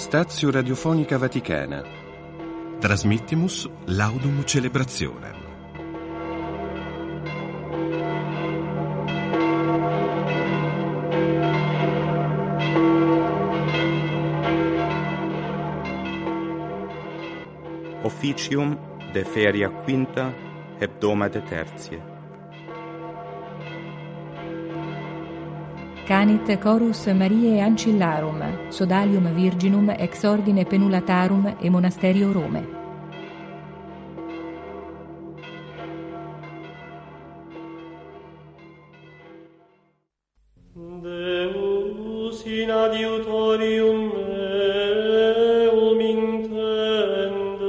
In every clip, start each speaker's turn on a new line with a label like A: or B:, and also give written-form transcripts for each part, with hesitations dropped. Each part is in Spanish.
A: Stazio Radiofonica Vaticana. Transmittimus Laudum Celebrationem.
B: Officium de feria quinta hebdomade tertiae.
C: Canit chorus Mariae Ancillarum, sodalium Virginum ex ordine Penulatarum e Monasterio Rome.
D: Deus in adiutorium meum intende.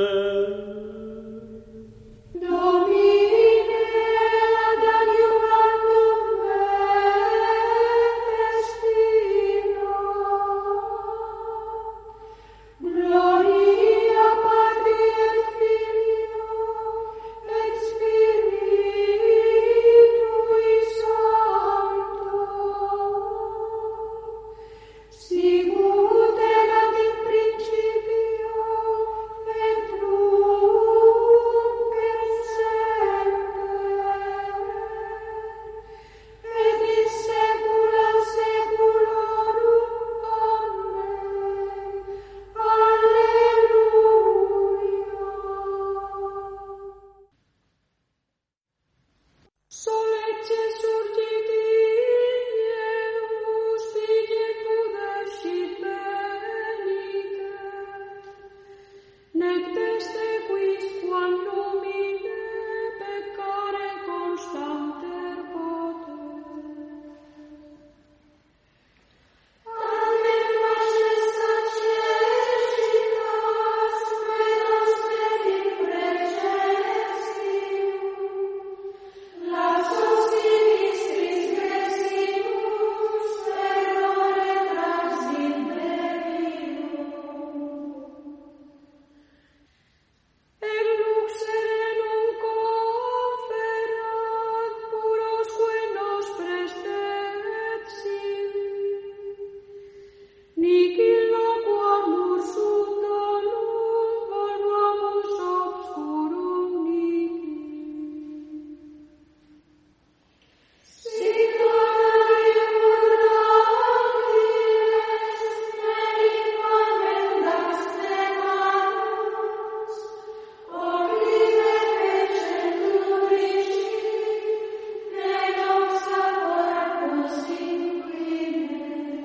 E: Domine ad adiuvandum me destino. Gloria Patri et Filio et Spiritui Sancto. Sicut erat in principio et nunc et semper et in saecula saeculorum. Amen. Alleluia. Solece surgit Ieus, digetur descit venite, nec teste quisquam nomine peccare constanter poter. Amen majestatis celestitas, medas in precestium, laxos sinistris vestimus, terrore transindebilum. Et lux serenum conferat, purosque nos prestet sibi, nihil loquamur sub dolum volvamus obscurum nihil. Sic adibur angeles, neliquam mendax demanus, orlive feceturrici, ne noxa corpus inquine.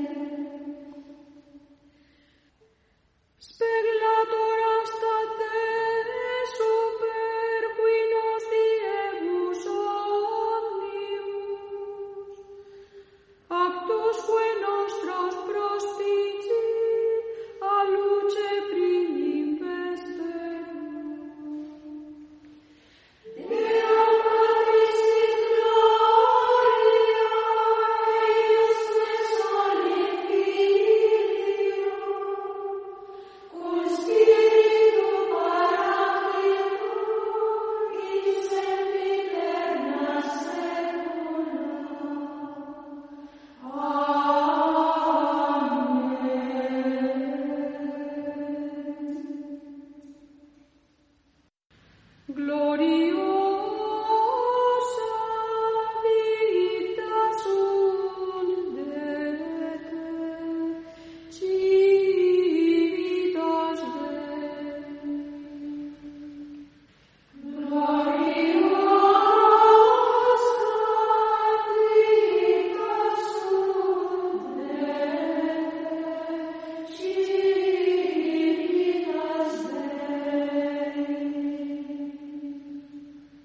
E: Speculator astate super qui nos diebus omnius, actusque nostros prospici a luce primim vesterum. Dea Patris in gloria, eiusque soli Filio, cum Spiritu Paraclitum, in sempiterna saecula. Amen. Gloriosa vita sunt dete, civitas Dei. Gloriosa vita sunt dete, civitas Dei.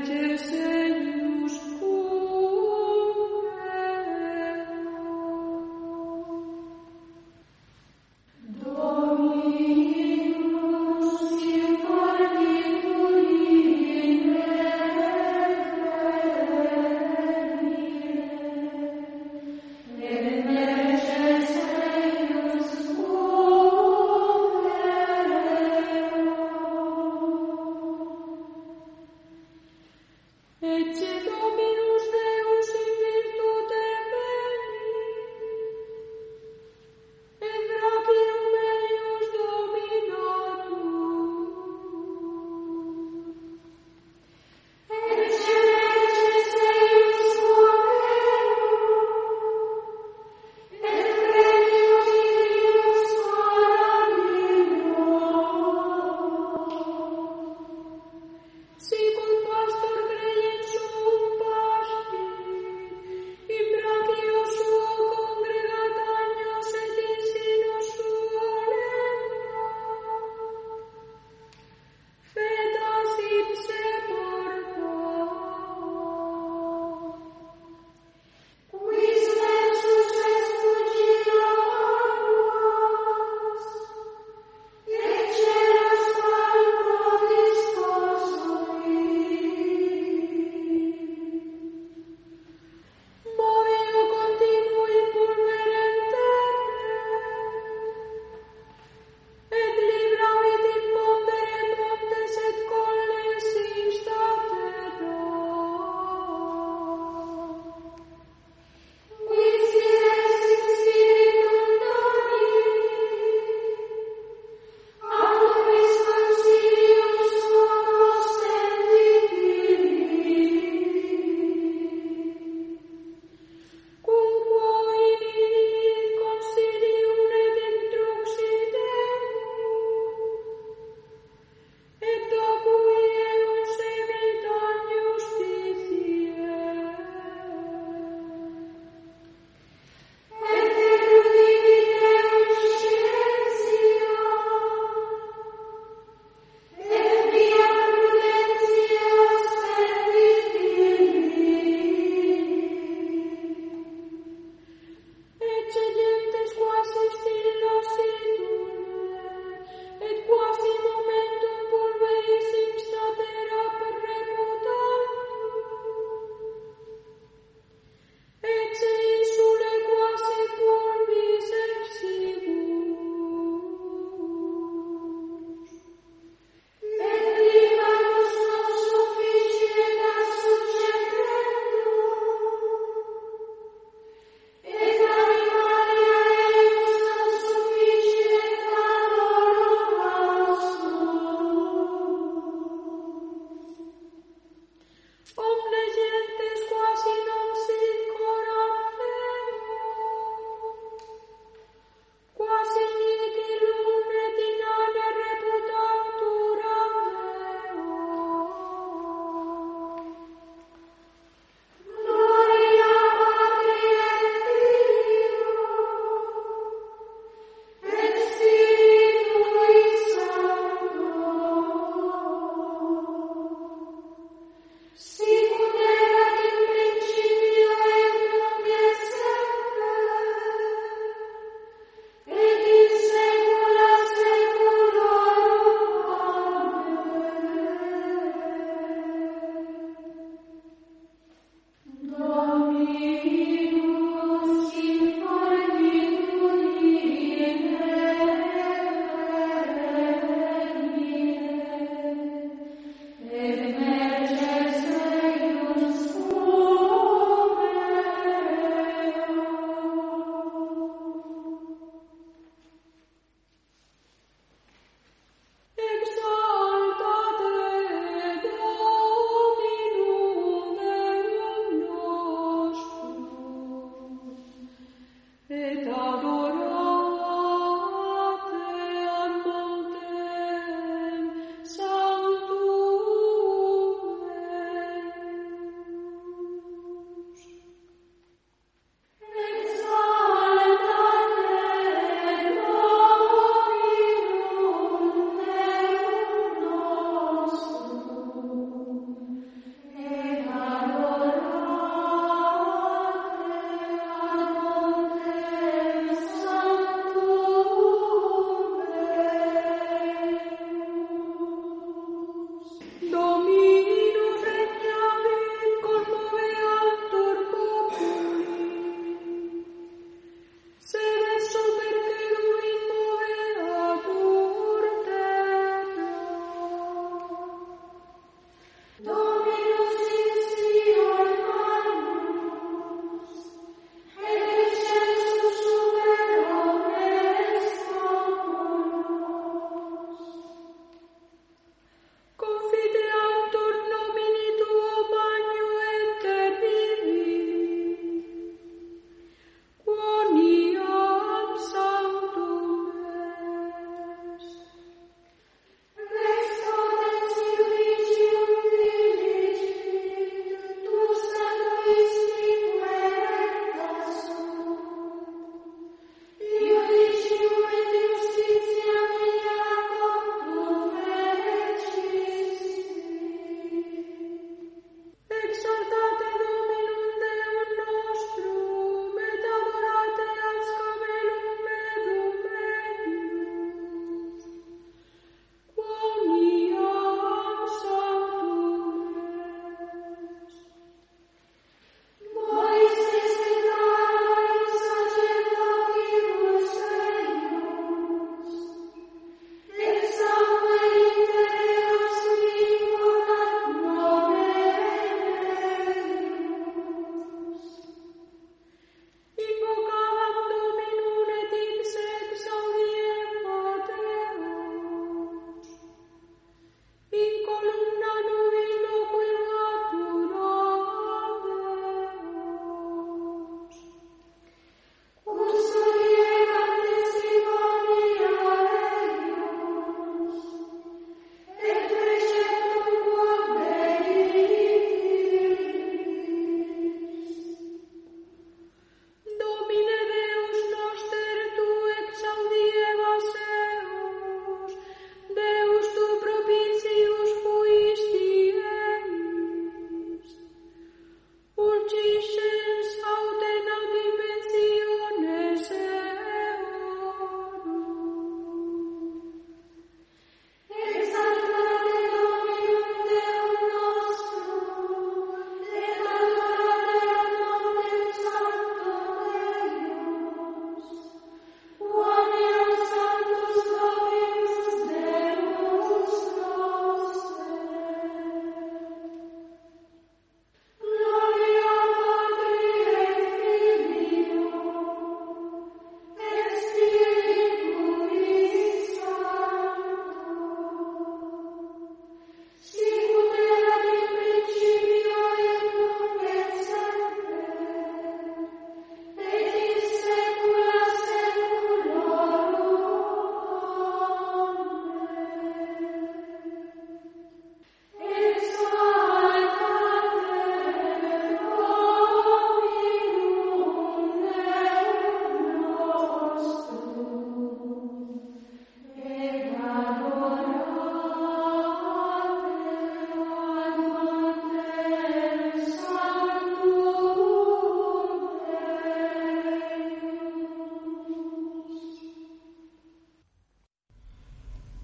E: et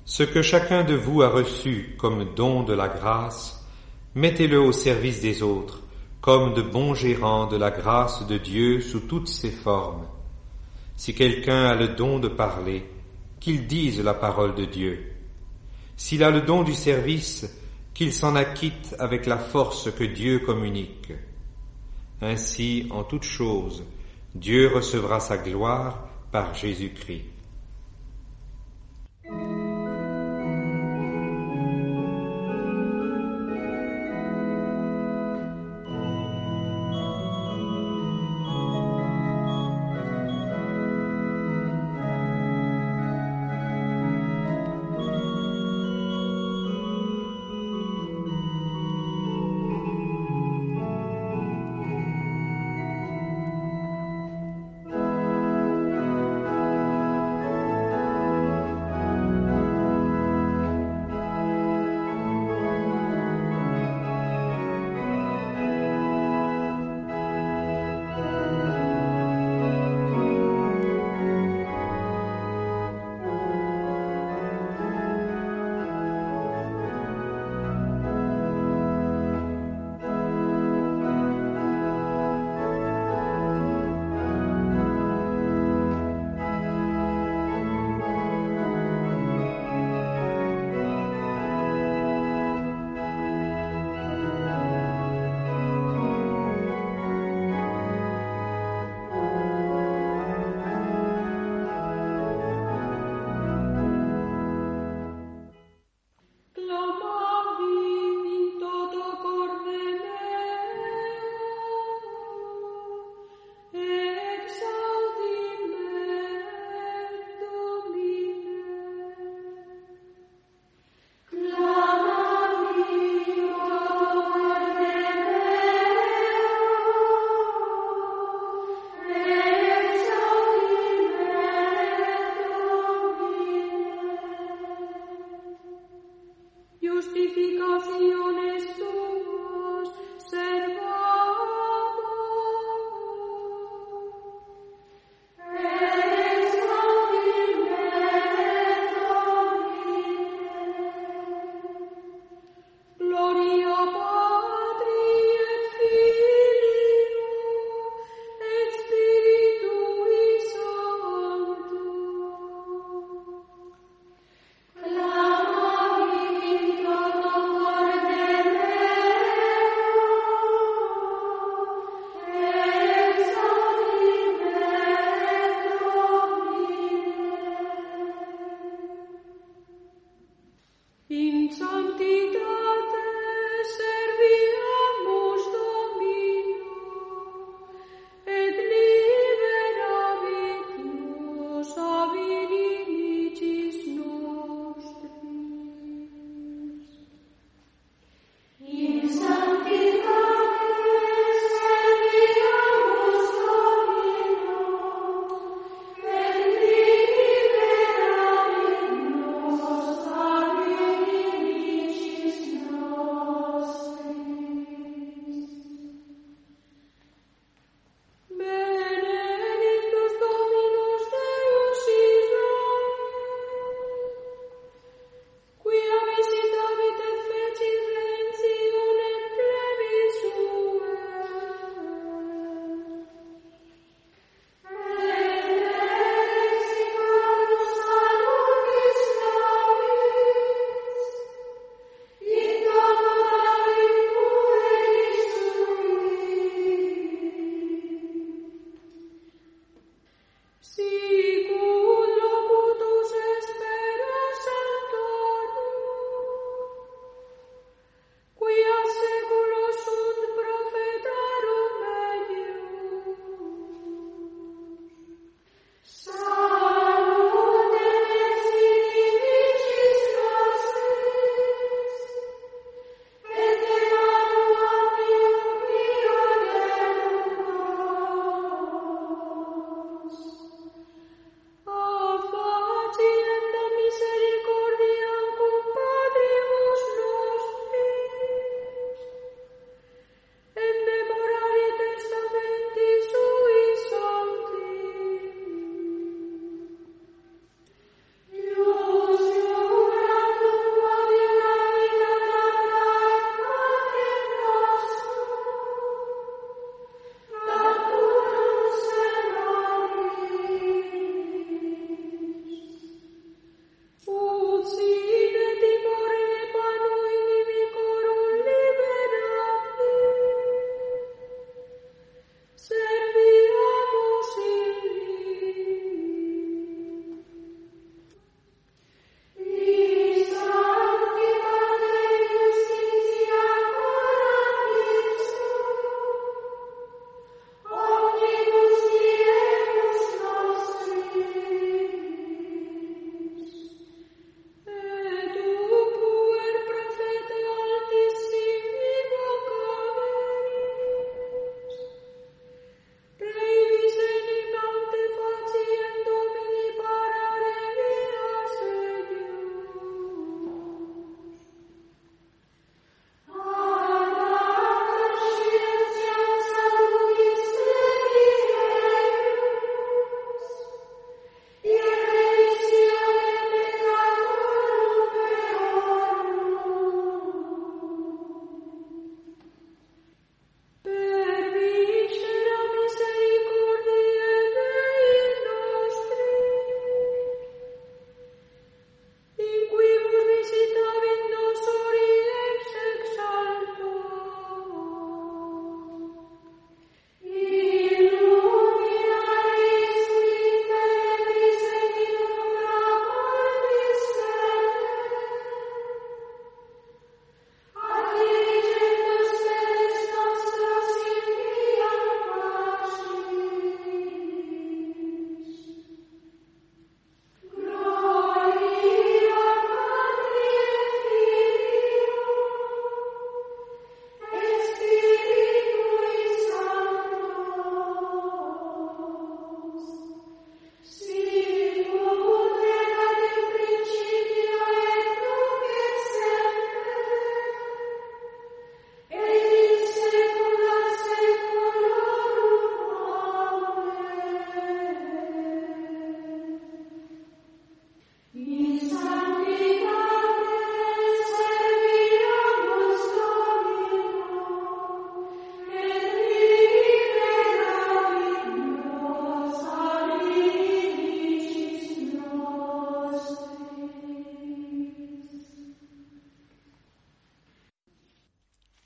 F: Ce que chacun de vous a reçu comme don de la grâce, mettez-le au service des autres, comme de bons gérants de la grâce de Dieu sous toutes ses formes. Si quelqu'un a le don de parler, qu'il dise la parole de Dieu. S'il a le don du service, qu'il s'en acquitte avec la force que Dieu communique. Ainsi, en toutes choses, Dieu recevra sa gloire par Jésus-Christ.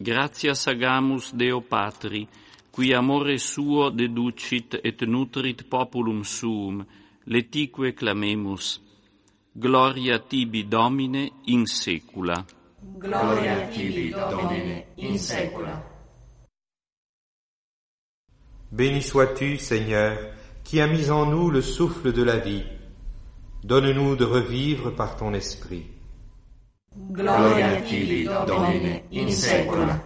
G: Gratias agamus Deo Patri, qui amore suo deducit et nutrit populum suum, letique clamemus. Gloria tibi, Domine, in saecula.
H: Gloria tibi, Domine, in saecula.
F: Béni sois-tu, Seigneur, qui as mis en nous le souffle de la vie. Donne-nous de revivre par ton esprit.
H: Gloria tibi, Domine, in saecula.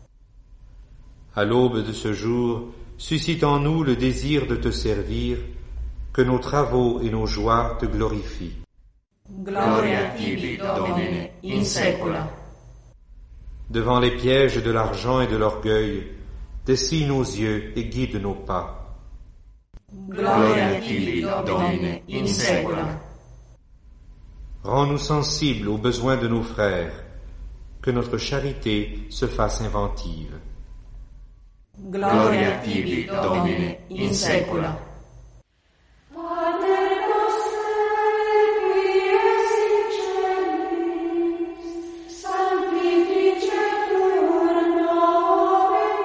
F: À l'aube de ce jour, suscite en nous le désir de te servir, que nos travaux et nos joies te glorifient.
H: Gloria tibi, Domine, in saecula.
F: Devant les pièges de l'argent et de l'orgueil, dessille nos yeux et guide nos pas.
H: Gloria tibi, Domine, in saecula.
F: Rends-nous sensibles aux besoins de nos frères, que notre charité se fasse inventive.
H: Gloria tibi, Domine, in saecula.
E: Pater noster, qui es in celis, sanctificetur nomen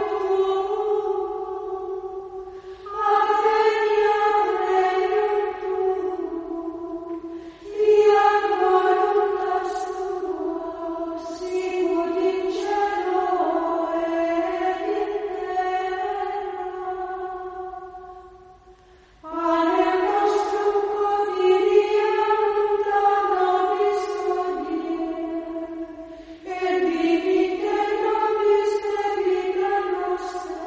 E: tuum, adveniat regnum tuum, fiat voluntas tua, sicut in cielo et in Panem nostrum quotidianum da nobis hodie, et dimitte nobis debita nostra,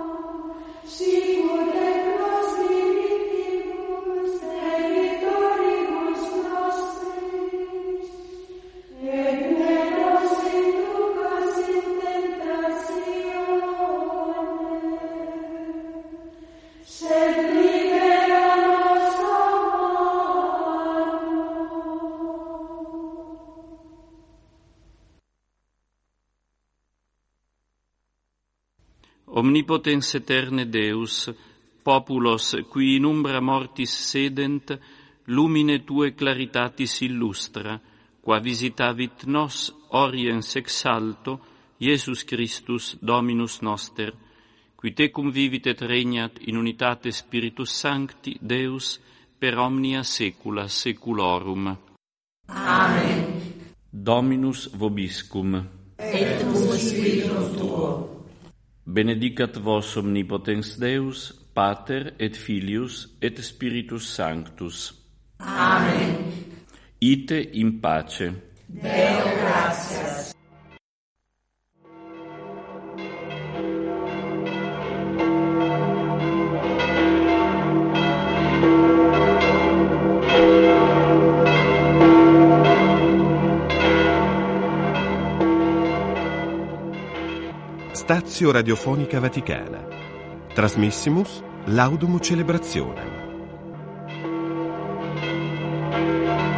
E: sicut et nos dimittimus debitoribus nostris, et ne nos inducas in tentatione, sed libera nos a malo.
G: Omnipotens eterne Deus, populos qui in umbra mortis sedent, lumine tue claritatis illustra, qua visitavit nos oriens ex alto, Iesus Christus Dominus noster, qui tecum vivit et regnat in unitate Spiritus Sancti, Deus, per omnia saecula saeculorum.
H: Amen.
G: Dominus vobiscum.
H: Et cum spiritum tuo.
G: Benedicat vos omnipotens Deus, Pater et Filius et Spiritus Sanctus.
H: Amen.
G: Ite in pace.
H: Deo gratias.
A: Stazio Radiofonica Vaticana. Trasmissimus Laudum Celebrationem.